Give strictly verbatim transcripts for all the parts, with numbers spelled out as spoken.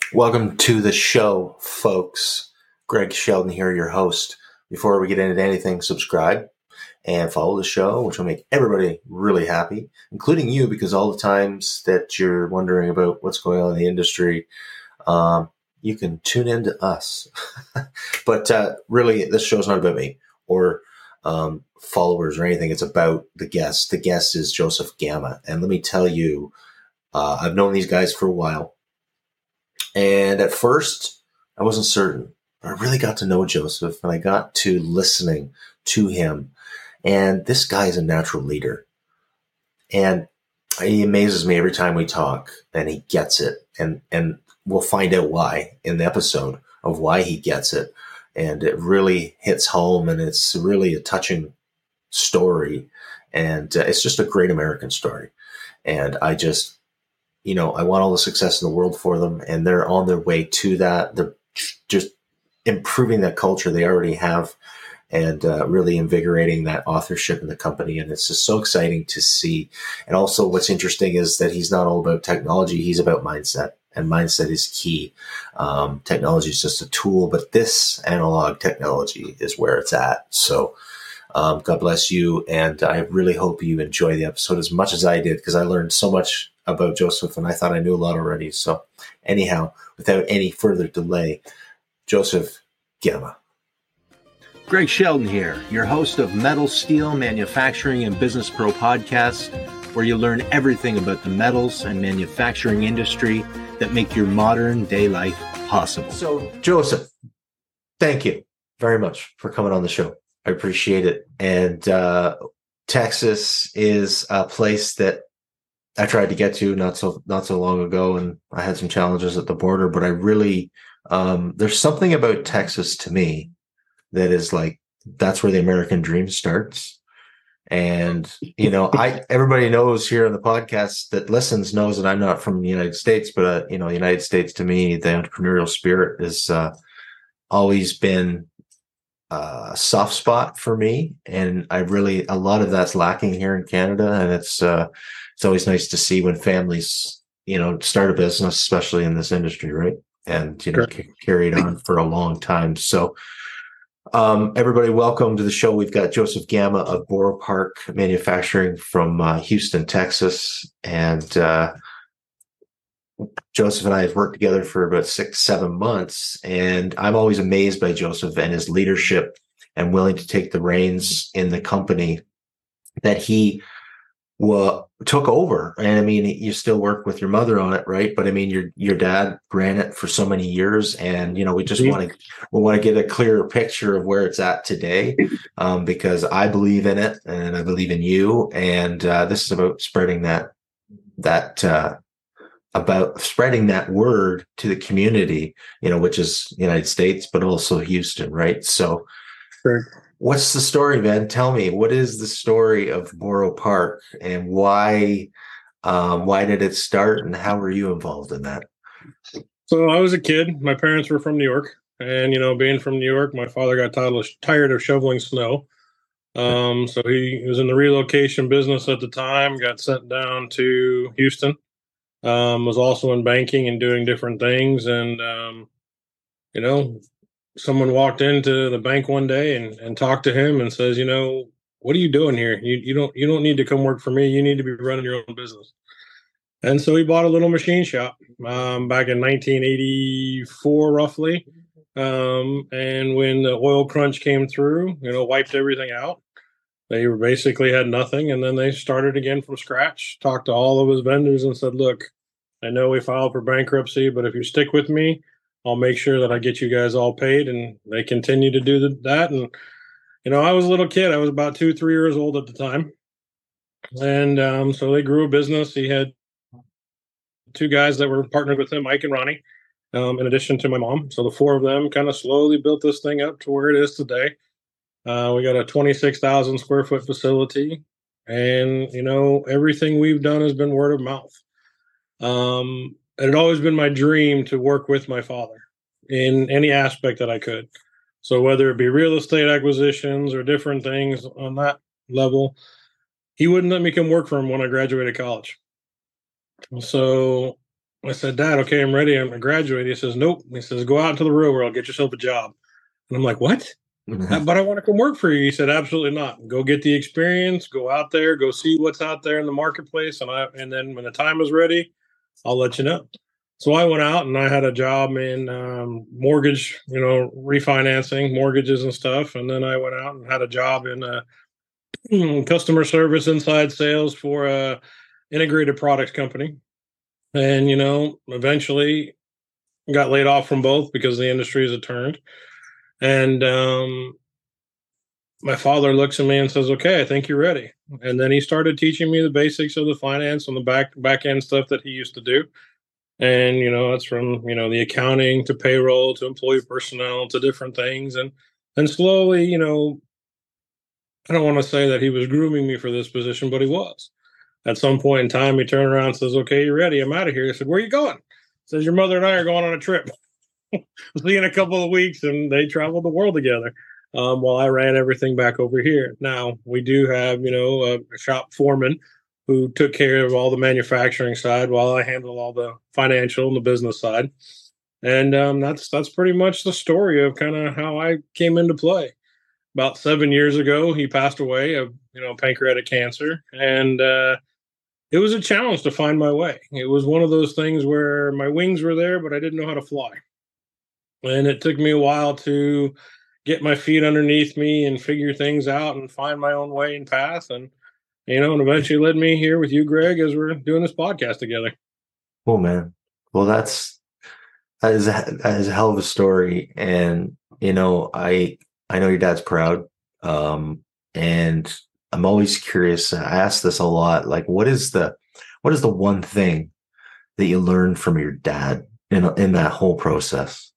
Welcome to the show, folks. Greg Sheldon here, your host. Before we get into anything, subscribe and follow the show, which will make everybody really happy, including you, because all the times that you're wondering about what's going on in the industry, um, you can tune in to us. But uh, really, this show's not about me or um, followers or anything. It's about the guest. The guest is Joseph Gamma. And let me tell you, uh, I've known these guys for a while. And at first, I wasn't certain. But I really got to know Joseph, and I got to listening to him. And this guy is a natural leader. And he amazes me every time we talk, and he gets it. And, and we'll find out why in the episode of why he gets it. And it really hits home, and it's really a touching story. And uh, it's just a great American story. And I just... You know, I want all the success in the world for them, and they're on their way to that. They're just improving that culture they already have and uh, really invigorating that authorship in the company. And it's just so exciting to see. And also what's interesting is that he's not all about technology. He's about mindset, and mindset is key. Um, technology is just a tool, but this analog technology is where it's at. So um, God bless you. And I really hope you enjoy the episode as much as I did, because I learned so much about Joseph, and I thought I knew a lot already. So anyhow, without any further delay, Joseph Gamma. Greg Sheldon here, your host of Metal, Steel, Manufacturing, and Business Pro podcast, where you learn everything about the metals and manufacturing industry that make your modern day life possible. So, Joseph, thank you very much for coming on the show. I appreciate it. And uh, Texas is a place that I tried to get to not so not so long ago, and I had some challenges at the border. But I really, um, there's something about Texas to me that is like, that's where the American dream starts. And, you know, I everybody knows here on the podcast that listens knows that I'm not from the United States, but, uh, you know, the United States to me, the entrepreneurial spirit has uh, always been uh, a soft spot for me. And I really, a lot of that's lacking here in Canada. And it's, uh, it's always nice to see when families, you know, start a business, especially in this industry, right? And, you know, c- carry it on for a long time. So, um, everybody, welcome to the show. We've got Joseph Gamma of Borough Park Manufacturing from uh, Houston, Texas. And uh, Joseph and I have worked together for about six, seven months. And I'm always amazed by Joseph and his leadership and willing to take the reins in the company that he well, took over. And I mean, you still work with your mother on it, right? But I mean, your your dad ran it for so many years, and you know, we just mm-hmm. want to we want to get a clearer picture of where it's at today, um, because I believe in it, and I believe in you, and uh, this is about spreading that that uh, about spreading that word to the community, you know, which is the United States, but also Houston, right? So. Sure. What's the story, man? Tell me, what is the story of Borough Park, and why um, why did it start, and how were you involved in that? So I was a kid. My parents were from New York, and, you know, being from New York, my father got tired of, tired of shoveling snow. Um, so he, he was in the relocation business at the time, got sent down to Houston, um, was also in banking and doing different things. And, um, you know, someone walked into the bank one day and, and talked to him and says, you know, what are you doing here? You you don't you don't need to come work for me. You need to be running your own business. And so he bought a little machine shop um, back in nineteen eighty-four, roughly. Um, and when the oil crunch came through, you know, wiped everything out. They basically had nothing. And then they started again from scratch, talked to all of his vendors and said, look, I know we filed for bankruptcy, but if you stick with me, I'll make sure that I get you guys all paid. And they continue to do the, that. And, you know, I was a little kid. I was about two, three years old at the time. And um, so they grew a business. He had two guys that were partnered with him, Mike and Ronnie, um, in addition to my mom. So the four of them kind of slowly built this thing up to where it is today. Uh, we got a twenty-six thousand square foot facility. And, you know, everything we've done has been word of mouth. Um, it had always been my dream to work with my father in any aspect that I could. So whether it be real estate acquisitions or different things on that level, he wouldn't let me come work for him when I graduated college. So I said, Dad, okay, I'm ready. I'm graduating. He says, nope. He says, go out into the real world, get yourself a job. And I'm like, what? But I want to come work for you. He said, absolutely not. Go get the experience, go out there, go see what's out there in the marketplace. And I, and then when the time is ready, I'll let you know. So I went out and I had a job in um, mortgage, you know, refinancing mortgages and stuff. And then I went out and had a job in uh, customer service, inside sales for a integrated products company. And, you know, eventually got laid off from both because the industries had turned. And um, my father looks at me and says, okay, I think you're ready. And then he started teaching me the basics of the finance and the back back end stuff that he used to do. And, you know, it's from, you know, the accounting to payroll to employee personnel to different things. And, and slowly, you know, I don't want to say that he was grooming me for this position, but he was. At some point in time, he turned around and says, okay, you're ready. I'm out of here. I said, where are you going? He says, your mother and I are going on a trip. See you in a couple of weeks. And they traveled the world together um, while I ran everything back over here. Now, we do have, you know, a, a shop foreman who took care of all the manufacturing side while I handled all the financial and the business side. And um, that's that's pretty much the story of kind of how I came into play. About seven years ago, he passed away of, you know, pancreatic cancer. And uh, it was a challenge to find my way. It was one of those things where my wings were there, but I didn't know how to fly. And it took me a while to get my feet underneath me and figure things out and find my own way and path. And, you know, and eventually led me here with you, Greg, as we're doing this podcast together. Cool, man. Well, that's, that is, a, that is a hell of a story. And, you know, I, I know your dad's proud. Um, and I'm always curious. I ask this a lot, like, what is the, what is the one thing that you learned from your dad in, in that whole process?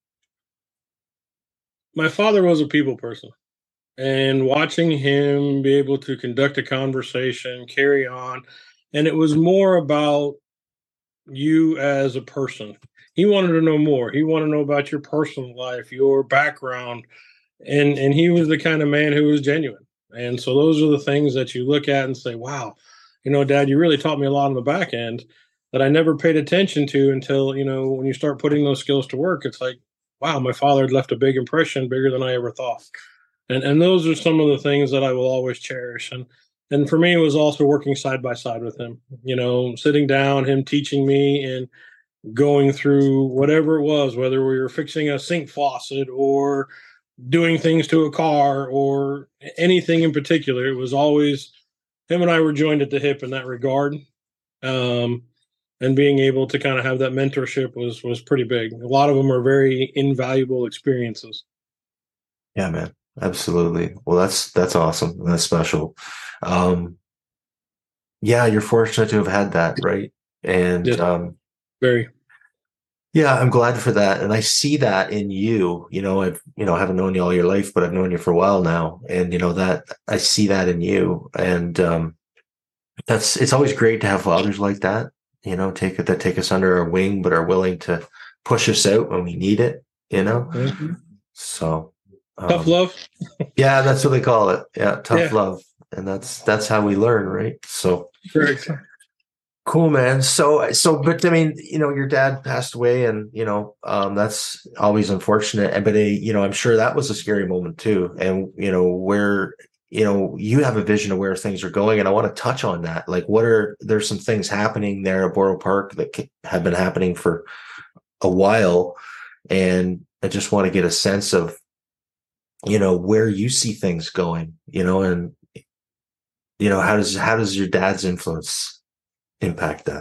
My father was a people person, and watching him be able to conduct a conversation, carry on, and it was more about you as a person. He wanted to know more. He wanted to know about your personal life, your background, and and he was the kind of man who was genuine. And so those are the things that you look at and say, wow, you know, Dad, you really taught me a lot on the back end that I never paid attention to until, you know, when you start putting those skills to work, it's like, wow, my father had left a big impression, bigger than I ever thought. And and those are some of the things that I will always cherish. And and for me, it was also working side by side with him, you know, sitting down, him teaching me and going through whatever it was, whether we were fixing a sink faucet or doing things to a car or anything in particular. It was always him and I were joined at the hip in that regard. Um, And being able to kind of have that mentorship was was pretty big. A lot of them are very invaluable experiences. Yeah, man, absolutely. Well, that's that's awesome. That's special. Um, yeah, you're fortunate to have had that, right? And Yeah, um, very. yeah, I'm glad for that. And I see that in you. You know, I've you know I haven't known you all your life, but I've known you for a while now, and you know that I see that in you. And um, that's it's always great to have fathers like that. You know, take it that take us under our wing, but are willing to push us out when we need it, you know? Mm-hmm. So um, Tough love. Yeah, that's what they call it. Yeah. Tough Yeah. love. And that's, that's how we learn. Right. So Correct. cool, man. So, so, but I mean, you know, your dad passed away and, you know, um, that's always unfortunate, but, uh, you know, I'm sure that was a scary moment too. And, you know, where, you know, you have a vision of where things are going. And I want to touch on that. Like, what are, there's some things happening there at Borough Park that have been happening for a while. And I just want to get a sense of, you know, where you see things going, you know, and, you know, how does, how does your dad's influence impact that?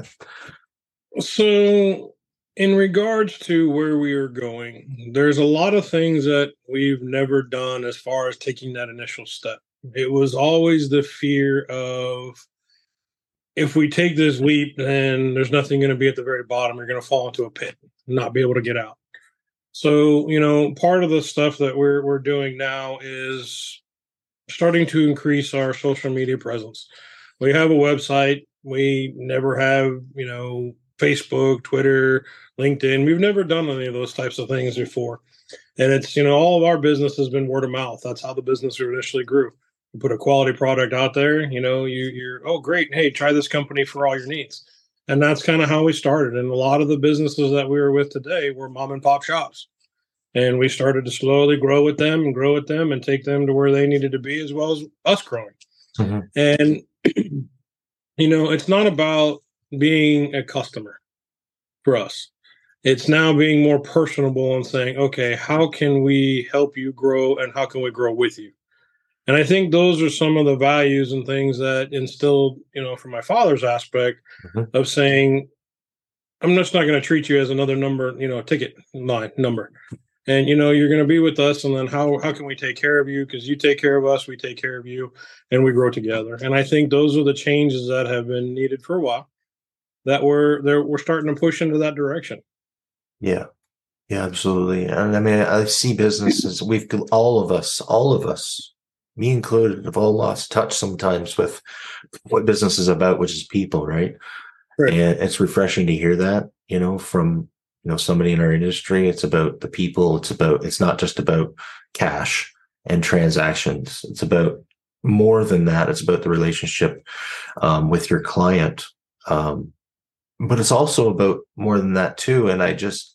So in regards to where we are going, there's a lot of things that we've never done as far as taking that initial step. It was always the fear of, if we take this leap, then there's nothing going to be at the very bottom. You're going to fall into a pit and not be able to get out. So, you know, part of the stuff that we're we're doing now is starting to increase our social media presence. We have a website. We never have, you know, Facebook, Twitter, LinkedIn. We've never done any of those types of things before. And it's, you know, all of our business has been word of mouth. That's how the business initially grew. You put a quality product out there, you know, you, you're, oh, great. Hey, try this company for all your needs. And that's kind of how we started. And a lot of the businesses that we were with today were mom and pop shops. And we started to slowly grow with them and grow with them and take them to where they needed to be, as well as us growing. Mm-hmm. And, you know, it's not about being a customer for us. It's now being more personable and saying, okay, how can we help you grow and how can we grow with you? And I think those are some of the values and things that instilled, you know, from my father's aspect mm-hmm. of saying, I'm just not going to treat you as another number, you know, ticket line number. And, you know, you're going to be with us. And then how, how can we take care of you? Because you take care of us, we take care of you, and we grow together. And I think those are the changes that have been needed for a while that we're there. We're starting to push into that direction. Yeah. Yeah, absolutely. And I mean, I see businesses, we've all of us, all of us, me included, have all lost touch sometimes with what business is about, which is people, right? Right. And it's refreshing to hear that, you know, from, you know, somebody in our industry. It's about the people. It's about, it's not just about cash and transactions. It's about more than that. It's about the relationship um, with your client. Um, but it's also about more than that too. And I just,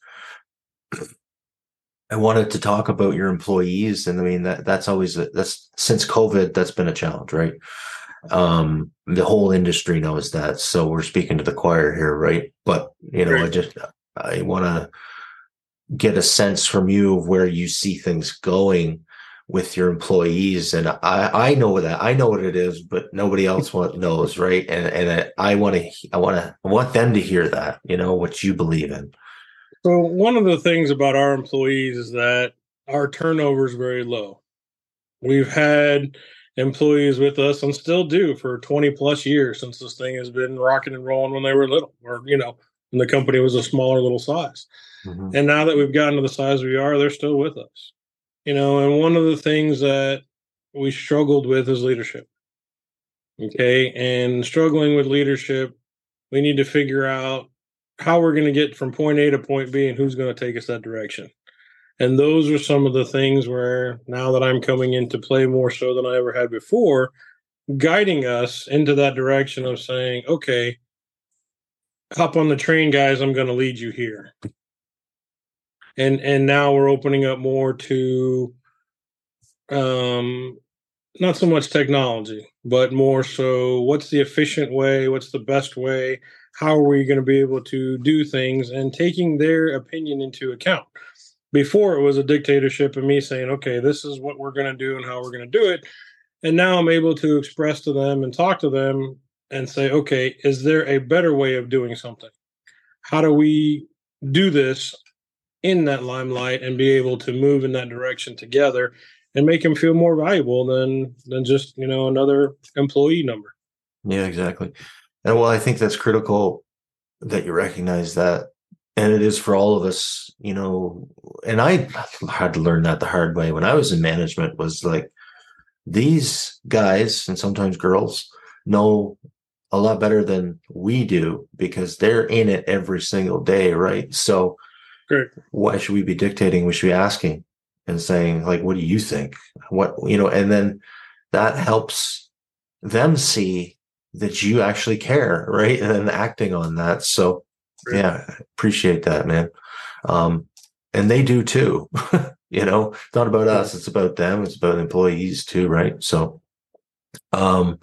I wanted to talk about your employees. And I mean, that that's always, a, that's since COVID, that's been a challenge, right? Um, the whole industry knows that. So we're speaking to the choir here, right? But, you know, right. I just, I want to get a sense from you of where you see things going with your employees. And I, I know that, I know what it is, but nobody else knows, right? And, and I want to, I want to, I want them to hear that, you know, what you believe in. So one of the things about our employees is that our turnover is very low. We've had employees with us and still do for twenty plus years since this thing has been rocking and rolling when they were little, or, you know, when the company was a smaller little size. Mm-hmm. And now that we've gotten to the size we are, they're still with us. You know, and one of the things that we struggled with is leadership. Okay. And struggling with leadership, we need to figure out how we're going to get from point A to point B and who's going to take us that direction. And those are some of the things where now that I'm coming into play more so than I ever had before, guiding us into that direction of saying, okay, hop on the train, guys, I'm going to lead you here. And and now we're opening up more to um, not so much technology, but more so what's the efficient way, what's the best way, how are we going to be able to do things, and taking their opinion into account. Before, it was a dictatorship of me saying, okay, this is what we're going to do and how we're going to do it. And now I'm able to express to them and talk to them and say, okay, is there a better way of doing something? How do we do this in that limelight and be able to move in that direction together and make them feel more valuable than than just, you know, another employee number? Yeah, exactly. And well, I think that's critical that you recognize that. And it is for all of us, you know, and I had to learn that the hard way when I was in management, was like, these guys and sometimes girls know a lot better than we do because they're in it every single day, right? So Great. Why should we be dictating? We should be asking and saying, like, what do you think? What, you know, and then that helps them see that you actually care, right? And then acting on that. So Great. Yeah, appreciate that, man. Um, and they do too. You know, it's not about us, it's about them, it's about employees too, right? So um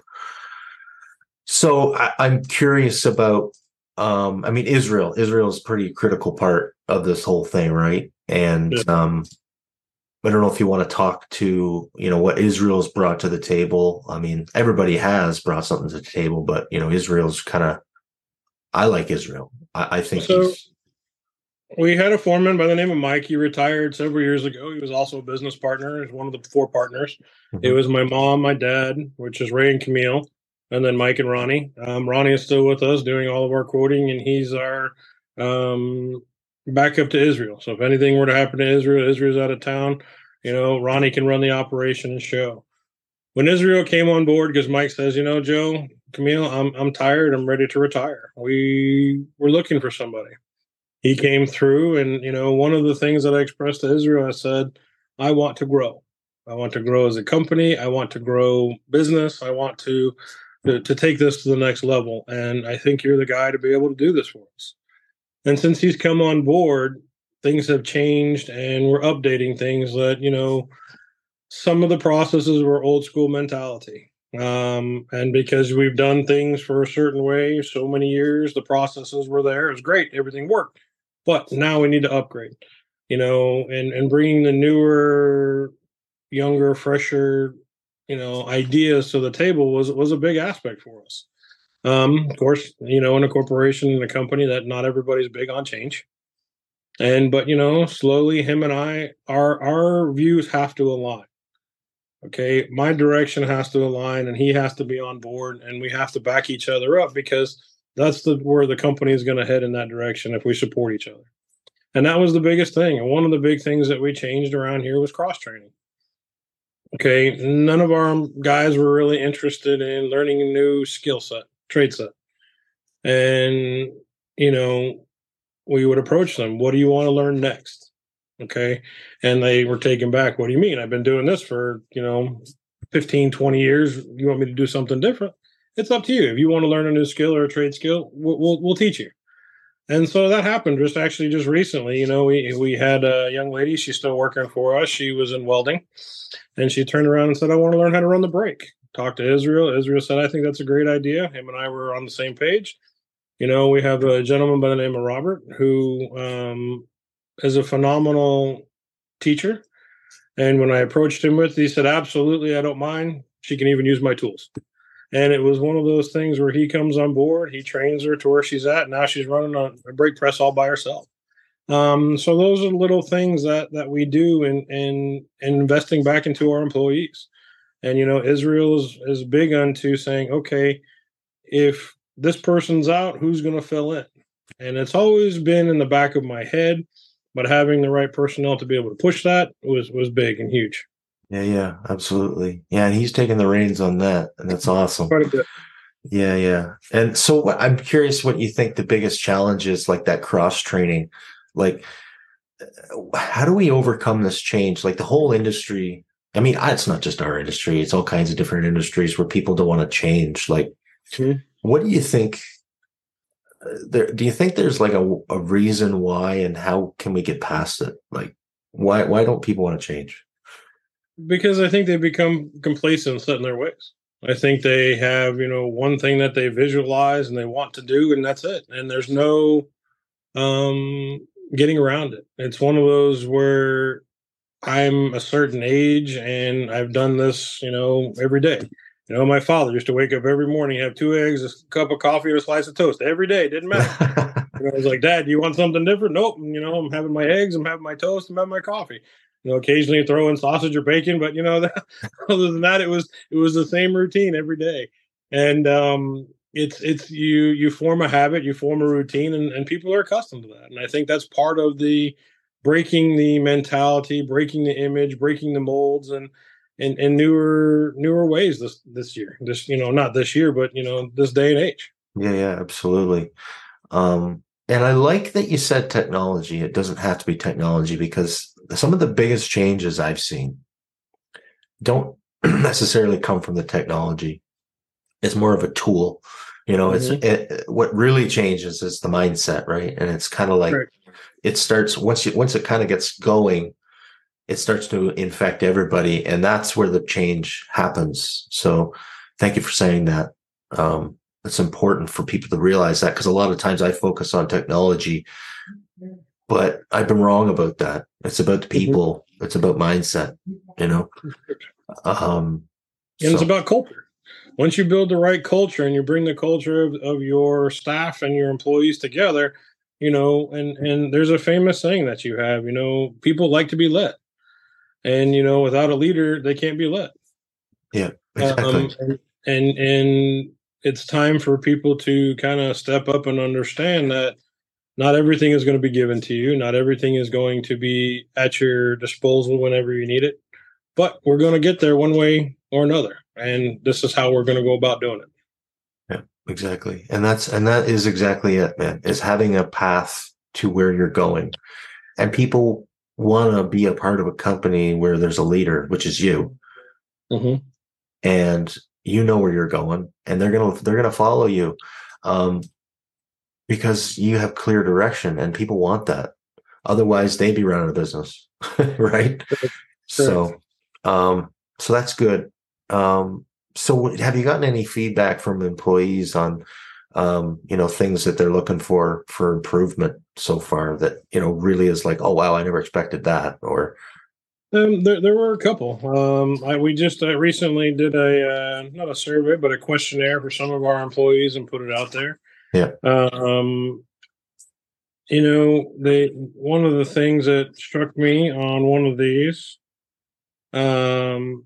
so I, I'm curious about um I mean Israel. Israel is a pretty critical part of this whole thing, right? And yeah. um I don't know if you want to talk to, you know, what Israel's brought to the table. I mean, everybody has brought something to the table, but you know, Israel's kind of, I like Israel. I, I think so, he's. We had a foreman by the name of Mike. He retired several years ago. He was also a business partner. He's one of the four partners. Mm-hmm. It was my mom, my dad, which is Ray and Camille, and then Mike and Ronnie. Um, Ronnie is still with us doing all of our quoting, and he's our um, backup to Israel. So if anything were to happen to Israel, Israel's out of town, you know, Ronnie can run the operation and show. When Israel came on board, because Mike says, you know, Joe, Camille, I'm I'm tired. I'm ready to retire. We were looking for somebody. He came through, and, you know, one of the things that I expressed to Israel, I said, I want to grow. I want to grow as a company. I want to grow business. I want to to, to take this to the next level. And I think you're the guy to be able to do this for us. And since he's come on board, things have changed and we're updating things that, you know, some of the processes were old school mentality. Um, and because we've done things for a certain way so many years, the processes were there. It was great. Everything worked. But now we need to upgrade, you know, and, and bringing the newer, younger, fresher, you know, ideas to the table was, was a big aspect for us. Um, of course, you know, in a corporation, in a company, that not everybody's big on change. And, but, you know, slowly him and I, our, our views have to align. Okay. My direction has to align and he has to be on board and we have to back each other up because that's the, where the company is going to head in that direction if we support each other. And that was the biggest thing. And one of the big things that we changed around here was cross training. Okay. None of our guys were really interested in learning a new skill set, trade set. And, you know, we would approach them. What do you want to learn next? Okay. And they were taken back. What do you mean? I've been doing this for, you know, fifteen, twenty years. You want me to do something different? It's up to you. If you want to learn a new skill or a trade skill, we'll, we'll, we'll teach you. And so that happened just actually just recently. You know, we, we had a young lady, she's still working for us. She was in welding and she turned around and said, I want to learn how to run the brake. Talked to Israel. Israel said, I think that's a great idea. Him and I were on the same page. You know, we have a gentleman by the name of Robert who um, is a phenomenal teacher. And when I approached him with, he said, absolutely, I don't mind. She can even use my tools. And it was one of those things where he comes on board, he trains her to where she's at. Now she's running a, a brake press all by herself. Um, so those are little things that that we do in, in, in investing back into our employees. And, you know, Israel is, is big onto saying, okay, if this person's out, who's going to fill in? And it's always been in the back of my head, but having the right personnel to be able to push that was, was big and huge. Yeah, yeah, absolutely. Yeah, and he's taking the reins on that, and that's awesome. Quite a bit. Yeah, yeah. And so what, I'm curious what you think the biggest challenge is, like that cross training. Like, how do we overcome this change? Like the whole industry, I mean, it's not just our industry, it's all kinds of different industries where people don't want to change. Like, mm-hmm. What do you think? Uh, there, do you think there's like a, a reason why, and how can we get past it? Like, why why don't people want to change? Because I think they become complacent, set in their ways. I think they have, you know, one thing that they visualize and they want to do, and that's it. And there's no um, getting around it. It's one of those where I'm a certain age and I've done this, you know, every day. You know, my father used to wake up every morning, have two eggs, a cup of coffee, and a slice of toast every day. Didn't matter. You know, I was like, Dad, do you want something different? Nope. You know, I'm having my eggs, I'm having my toast, I'm having my coffee. You know, occasionally throw in sausage or bacon, but you know, that, other than that, it was it was the same routine every day. And um, it's it's you you form a habit, you form a routine, and, and people are accustomed to that. And I think that's part of the breaking the mentality, breaking the image, breaking the molds, and in, in newer newer ways this this year. This, you know, not this year, but you know, this day and age. Yeah, yeah, absolutely. Um, and I like that you said technology. It doesn't have to be technology, because some of the biggest changes I've seen don't necessarily come from the technology. It's more of a tool. You know, mm-hmm. it's it, what really changes is the mindset, right? And it's kind of like right. It starts once you once it kind of gets going, it starts to infect everybody, and that's where the change happens. So thank you for saying that. Um, it's important for people to realize that, because a lot of times I focus on technology, but I've been wrong about that. It's about the people. Mm-hmm. It's about mindset, you know? Um, and so. It's about culture. Once you build the right culture and you bring the culture of, of your staff and your employees together, you know, and, and there's a famous saying that you have, you know, people like to be led. And, you know, without a leader, they can't be led. Yeah, exactly. Um, and, and, and it's time for people to kind of step up and understand that not everything is going to be given to you. Not everything is going to be at your disposal whenever you need it. But we're going to get there one way or another. And this is how we're going to go about doing it. Yeah, exactly. And that's and that is exactly it, man, is having a path to where you're going. And people want to be a part of a company where there's a leader, which is you. Mm-hmm. And you know where you're going, and they're gonna they're gonna follow you, um, because you have clear direction, and people want that. Otherwise, they'd be running a business, right? So, um, so that's good. Um, so, have you gotten any feedback from employees on, um, you know, things that they're looking for for improvement so far? That, you know, really is like, oh wow, I never expected that, or Um, there, there were a couple. Um, I, we just uh, recently did a uh, not a survey, but a questionnaire for some of our employees and put it out there. yeah, Um, you know, they one of the things that struck me on one of these, um,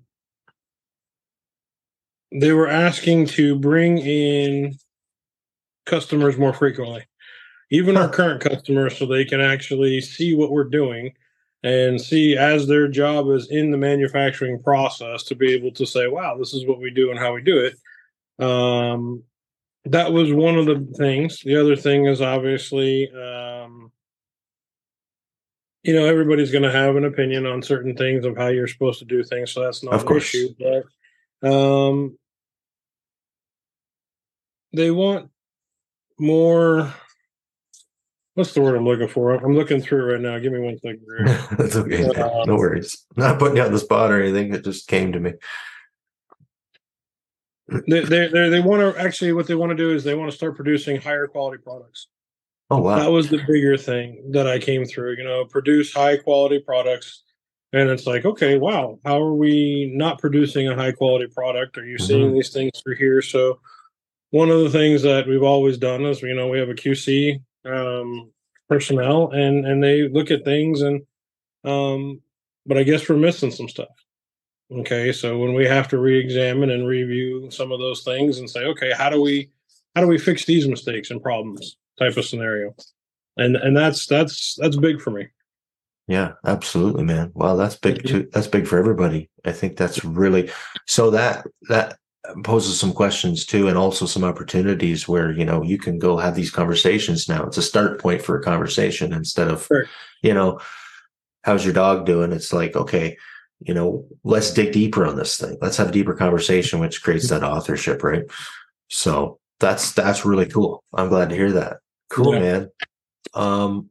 they were asking to bring in customers more frequently, even our current customers, so they can actually see what we're doing and see as their job is in the manufacturing process to be able to say, wow, this is what we do and how we do it. Um, that was one of the things. The other thing is obviously, um, you know, everybody's going to have an opinion on certain things of how you're supposed to do things. So that's not of an course. issue. But um, they want more. What's the word I'm looking for? I'm looking through right now. Give me one second. That's okay. Uh, no worries. Not putting you on the spot or anything. It just came to me. They they they, they want to actually what they want to do is they want to start producing higher quality products. Oh wow, that was the bigger thing that I came through. You know, produce high quality products, and it's like, okay, wow, how are we not producing a high quality product? Are you mm-hmm. seeing these things through here? So one of the things that we've always done is, you know, we have a Q C um, personnel, and and they look at things, and um, but I guess we're missing some stuff. Okay, so when we have to re-examine and review some of those things and say, okay, how do we how do we fix these mistakes and problems type of scenario, and and that's that's that's big for me. Yeah, absolutely, man. Wow, that's big too. That's big for everybody. I think that's really so that that poses some questions too, and also some opportunities where, you know, you can go have these conversations now. It's a start point for a conversation instead of, sure. you know, how's your dog doing? It's like, okay, you know, let's dig deeper on this thing. Let's have a deeper conversation, which creates that authorship, right? So that's that's really cool. I'm glad to hear that. Cool, yeah. man. Um,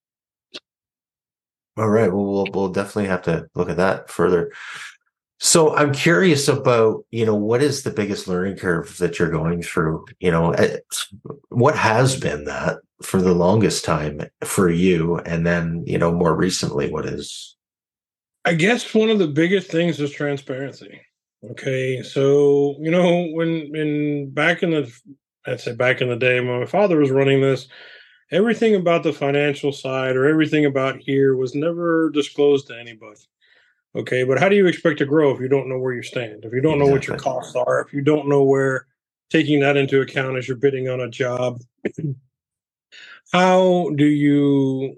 all right. Well, we'll we'll definitely have to look at that further. So I'm curious about, you know, what is the biggest learning curve that you're going through? You know, what has been that for the longest time for you, and then, you know, more recently, what is? I guess one of the biggest things is transparency. Okay, so, you know, when in back in the, I'd say back in the day when my father was running this, everything about the financial side or everything about here was never disclosed to anybody. Okay, but how do you expect to grow if you don't know where you stand? If you don't exactly. know what your costs are, if you don't know where, taking that into account as you're bidding on a job, how do you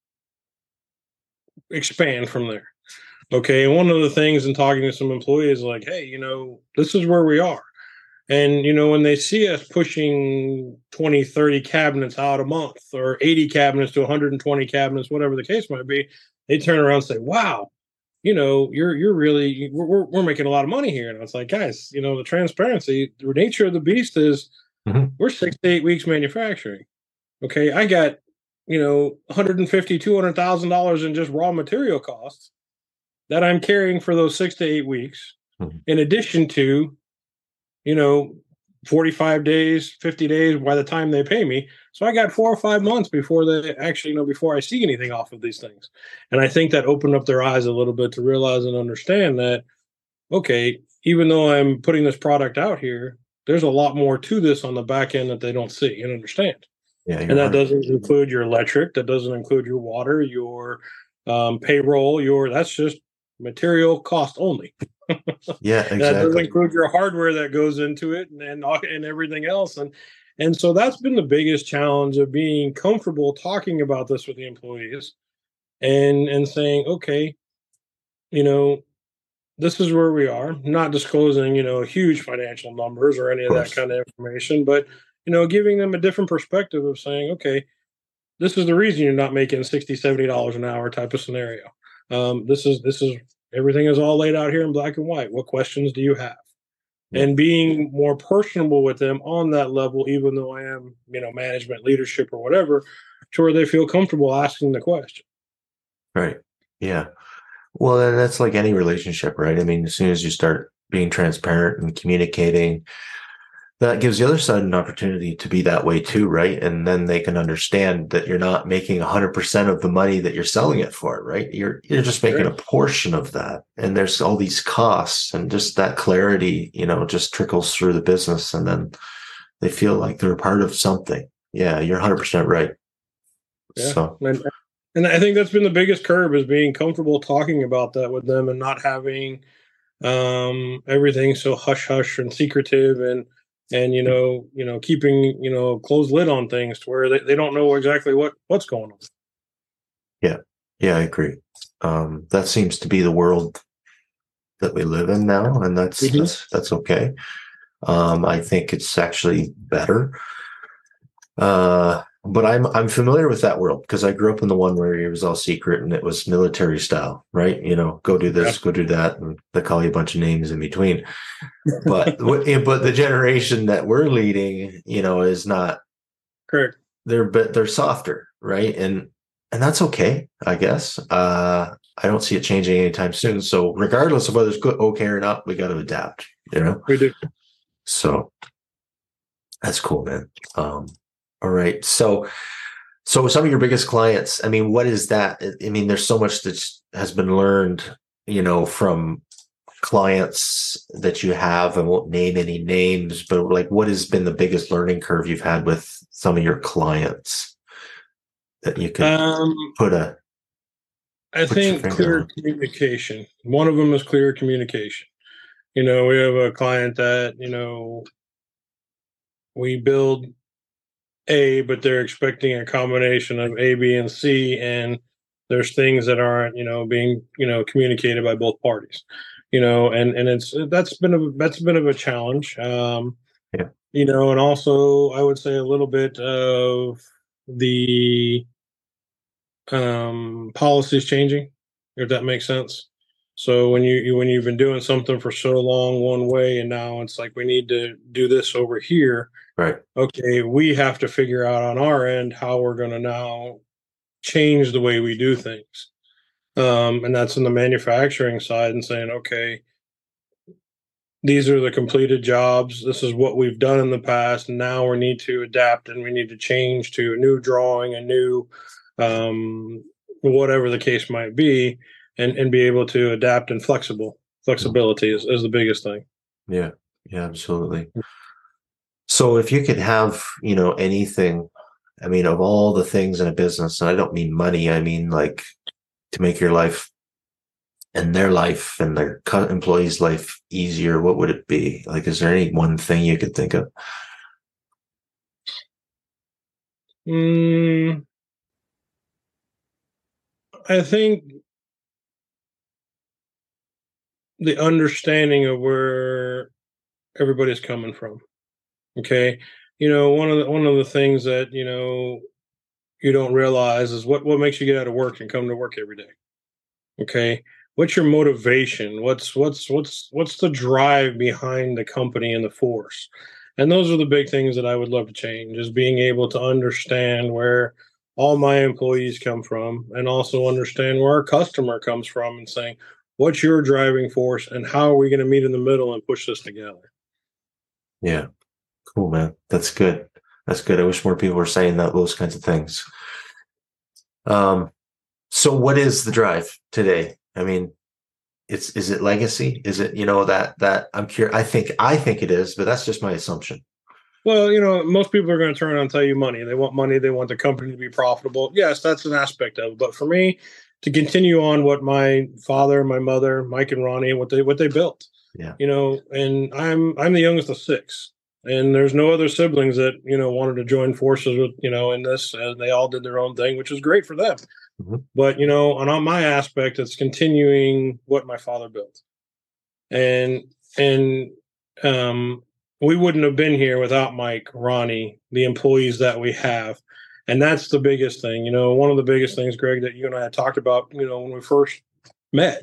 expand from there? Okay, and one of the things in talking to some employees, like, hey, you know, this is where we are. And, you know, when they see us pushing twenty, thirty cabinets out a month or eighty cabinets to one hundred twenty cabinets, whatever the case might be, they turn around and say, wow, you know, you're you're really, we're, we're making a lot of money here. And I was like, guys, you know, the transparency, the nature of the beast is mm-hmm. we're six to eight weeks manufacturing. Okay, I got, you know, one hundred fifty thousand dollars, two hundred thousand dollars in just raw material costs that I'm carrying for those six to eight weeks, mm-hmm. in addition to, you know, forty-five days, fifty days by the time they pay me. So I got four or five months before they actually, you know, before I see anything off of these things. And I think that opened up their eyes a little bit to realize and understand that, okay, even though I'm putting this product out here, there's a lot more to this on the back end that they don't see and understand. Yeah, and that right. doesn't include your electric, that doesn't include your water, your um, payroll, your, that's just material cost only. Yeah, exactly. That doesn't include your hardware that goes into it and, and and everything else. And and so that's been the biggest challenge of being comfortable talking about this with the employees and and saying, okay, you know, this is where we are, not disclosing, you know, huge financial numbers or any of, of that kind of information, but, you know, giving them a different perspective of saying, okay, this is the reason you're not making sixty dollars, seventy dollars an hour type of scenario. Um, this is this is everything is all laid out here in black and white. What questions do you have? yeah. and being more personable with them on that level, even though I am, you know, management, leadership, or whatever, to where they feel comfortable asking the question. Right. Yeah. Well, and that's like any relationship, right? I mean, as soon as you start being transparent and communicating, that gives the other side an opportunity to be that way too, right? And then they can understand that you're not making one hundred percent of the money that you're selling it for, right? You're you're just making right. a portion of that. And there's all these costs, and just that clarity, you know, just trickles through the business, and then they feel like they're a part of something. Yeah, you're one hundred percent right. Yeah. So. And, and I think that's been the biggest curve, is being comfortable talking about that with them and not having um, everything so hush hush and secretive, and and you know you know keeping you know closed lid on things to where they, they don't know exactly what what's going on. Yeah, yeah, I agree. Um, that seems to be the world that we live in now, and that's mm-hmm. that's that's okay. Um, I think it's actually better. Uh, but I'm I'm familiar with that world because I grew up in the one where it was all secret and it was military style, right? You know, go do this, yeah. go do that, and they call you a bunch of names in between. But but the generation that we're leading, you know, is not correct. They're but they're softer, right? And and that's okay, I guess. Uh, I don't see it changing anytime soon. So regardless of whether it's good, okay or not, we got to adapt. You know, we do. So that's cool, man. Um, all right. So, so some of your biggest clients, I mean, what is that? I mean, there's so much that has been learned, you know, from clients that you have. I won't name any names, but like, what has been the biggest learning curve you've had with some of your clients that you can um, put a, I put think clear on? Communication. One of them is clear communication. You know, we have a client that, you know, we build A, but they're expecting a combination of A, B, and C, and there's things that aren't, you know, being, you know, communicated by both parties, you know, and, and it's, that's been a, that's been of a challenge. Um, yeah. You know, and also I would say a little bit of the um, policies changing, if that makes sense. So when you when you've been doing something for so long one way, and now it's like we need to do this over here. Right. Okay, we have to figure out on our end how we're going to now change the way we do things. Um, and that's in the manufacturing side, and saying, okay, these are the completed jobs. This is what we've done in the past. And now we need to adapt, and we need to change to a new drawing, a new um, whatever the case might be. And, and be able to adapt and flexible. Flexibility is, is the biggest thing. Yeah, yeah, absolutely. So if you could have, you know, anything, I mean, of all the things in a business, and I don't mean money, I mean like to make your life and their life and their employees' life easier, what would it be? Like, is there any one thing you could think of? Mm, I think the understanding of where everybody's coming from. Okay. You know, one of the, one of the things that, you know, you don't realize is what, what makes you get out of work and come to work every day. Okay. What's your motivation? What's, what's, what's, what's the drive behind the company and the force? And those are the big things that I would love to change, is being able to understand where all my employees come from, and also understand where our customer comes from, and saying, what's your driving force, and how are we going to meet in the middle and push this together? Yeah. Cool, man. That's good. That's good. I wish more people were saying that, those kinds of things. Um, so what is the drive today? I mean, it's, is it legacy? Is it, you know, that, that I'm curious. I think, I think it is, but that's just my assumption. Well, you know, most people are going to turn around and tell you money. They want money. They want the company to be profitable. Yes, that's an aspect of it. But for me, to continue on what my father, my mother, Mike and Ronnie, what they what they built. Yeah. You know, and I'm I'm the youngest of six, and there's no other siblings that, you know, wanted to join forces with, you know, in this, and they all did their own thing, which was great for them. Mm-hmm. But, you know, and on my aspect, it's continuing what my father built. And and um we wouldn't have been here without Mike, Ronnie, the employees that we have. And that's the biggest thing. You know, one of the biggest things, Greg, that you and I had talked about, you know, when we first met,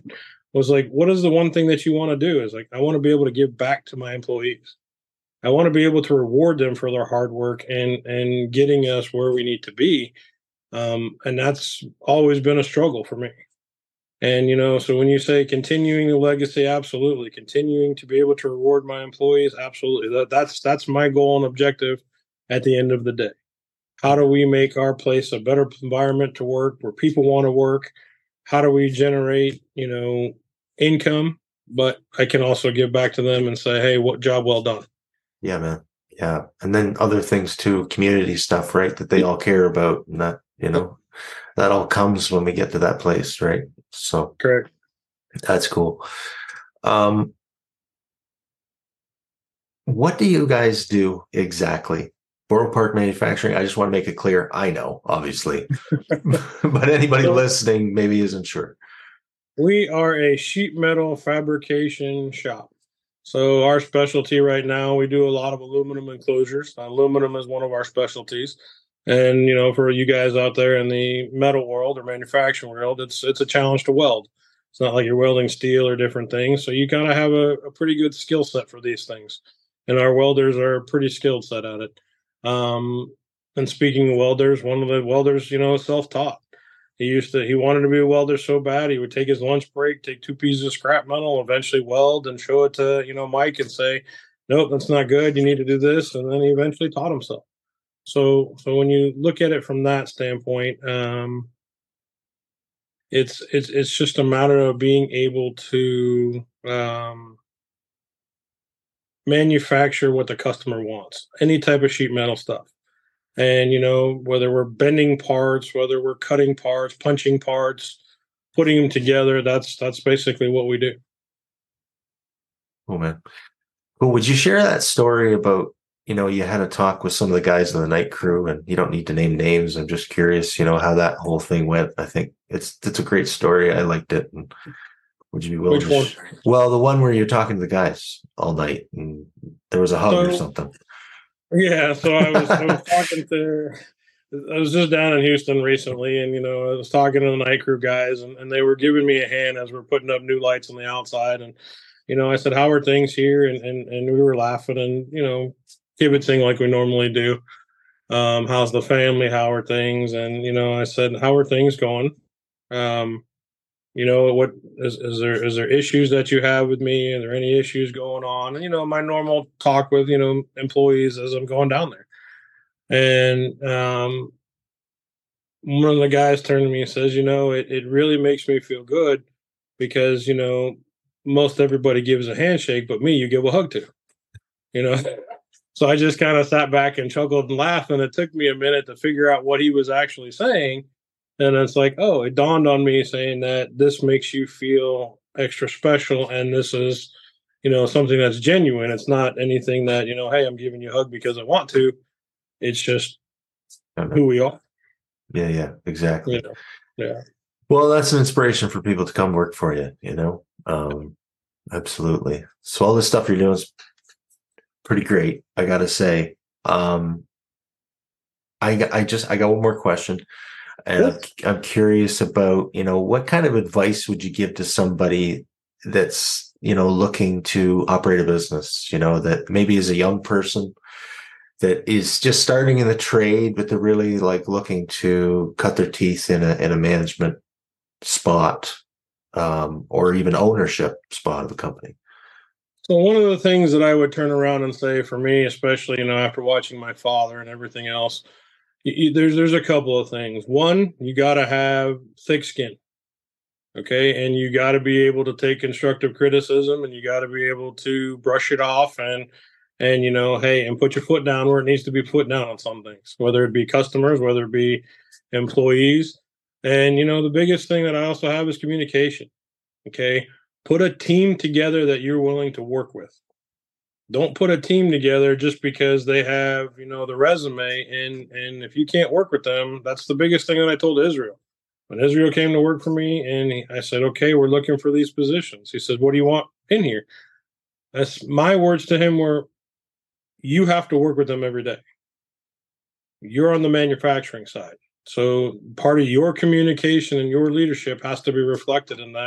was like, what is the one thing that you want to do? Is like, I want to be able to give back to my employees. I want to be able to reward them for their hard work and and getting us where we need to be. Um, and that's always been a struggle for me. And, you know, so when you say continuing the legacy, absolutely. Continuing to be able to reward my employees, absolutely. That, that's that's my goal and objective at the end of the day. How do we make our place a better environment to work where people want to work? How do we generate, you know, income? But I can also give back to them and say, hey, what job well done. Yeah, man. Yeah. And then other things too, community stuff, right? That they all care about. And that, you know, that all comes when we get to that place, right? So correct. That's cool. Um, what do you guys do exactly? Borough Park Manufacturing, I just want to make it clear. I know, obviously, but anybody so, listening maybe isn't sure. We are a sheet metal fabrication shop. So our specialty right now, we do a lot of aluminum enclosures. Aluminum is one of our specialties. And, you know, for you guys out there in the metal world or manufacturing world, it's it's a challenge to weld. It's not like you're welding steel or different things. So you kind of have a, a pretty good skill set for these things. And our welders are pretty skilled set at it. Um, and speaking of welders, one of the welders, you know, is self-taught. He used to, he wanted to be a welder so bad, he would take his lunch break, take two pieces of scrap metal, eventually weld and show it to, you know, Mike and say, nope, that's not good. You need to do this. And then he eventually taught himself. So, so when you look at it from that standpoint, um, it's it's it's just a matter of being able to um, manufacture what the customer wants, any type of sheet metal stuff. And, you know, whether we're bending parts, whether we're cutting parts, punching parts, putting them together, that's that's basically what we do. Oh, man. Well, would you share that story about, you know, you had a talk with some of the guys in the night crew, and you don't need to name names. I'm just curious, you know, how that whole thing went. I think it's it's a great story. I liked it. And would you be willing Which to one? Sh- well, the one where you're talking to the guys all night and there was a hug so, or something. Yeah. So I was, I was talking to, I was just down in Houston recently, and, you know, I was talking to the night crew guys, and, and they were giving me a hand as we're putting up new lights on the outside. And, you know, I said, how are things here? And, and, and we were laughing and, you know, kibitzing like we normally do. Um, how's the family? How are things? And, you know, I said, how are things going? Um, you know, what is, is there, is there issues that you have with me? Are there any issues going on? And, you know, my normal talk with, you know, employees as I'm going down there. And, um, one of the guys turned to me and says, you know, it, it really makes me feel good because, you know, most everybody gives a handshake, but me, you give a hug to, you know? So I just kind of sat back and chuckled and laughed, and it took me a minute to figure out what he was actually saying. And it's like, oh, it dawned on me saying that this makes you feel extra special, and this is, you know, something that's genuine. It's not anything that, you know, hey, I'm giving you a hug because I want to. It's just who we are. Yeah, yeah, exactly. You know? Yeah. Well, that's an inspiration for people to come work for you, you know? Um, absolutely. So all this stuff you're doing is pretty great, I gotta say. Um, I I just I got one more question, and I'm, I'm curious about, you know, what kind of advice would you give to somebody that's, you know, looking to operate a business, you know, that maybe is a young person that is just starting in the trade, but they're really like looking to cut their teeth in a in a management spot, um, or even ownership spot of a company. So one of the things that I would turn around and say for me, especially, you know, after watching my father and everything else, you, you, there's there's a couple of things. One, you got to have thick skin, okay, and you got to be able to take constructive criticism, and you got to be able to brush it off, and and you know, hey, and put your foot down where it needs to be put down on some things, whether it be customers, whether it be employees, and you know, the biggest thing that I also have is communication, okay. Put a team together that you're willing to work with. Don't put a team together just because they have, you know, the resume. And, and if you can't work with them, that's the biggest thing that I told Israel. When Israel came to work for me, and he, I said, okay, we're looking for these positions. He said, what do you want in here? That's my words to him were, you have to work with them every day. You're on the manufacturing side. So part of your communication and your leadership has to be reflected in that.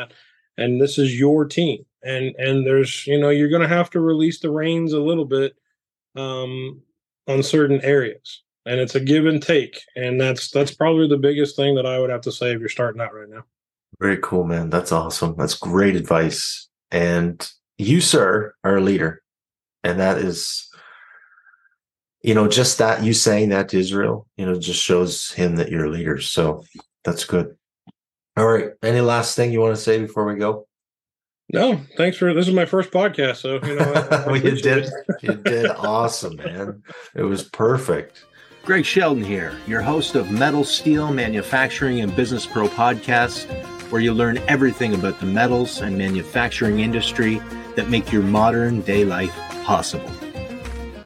and this is your team. And and there's, you know, you're going to have to release the reins a little bit um, on certain areas. And it's a give and take. And that's that's probably the biggest thing that I would have to say if you're starting out right now. Very cool, man. That's awesome. That's great advice. And you, sir, are a leader. And that is, you know, just that you saying that to Israel, you know, just shows him that you're a leader. So that's good. All right. Any last thing you want to say before we go? No, thanks for, this is my first podcast. So, you know, I, I well, you did, it. you did awesome, man. It was perfect. Greg Sheldon here, your host of Metal, Steel, Manufacturing, and Business Pro podcast, where you learn everything about the metals and manufacturing industry that make your modern day life possible.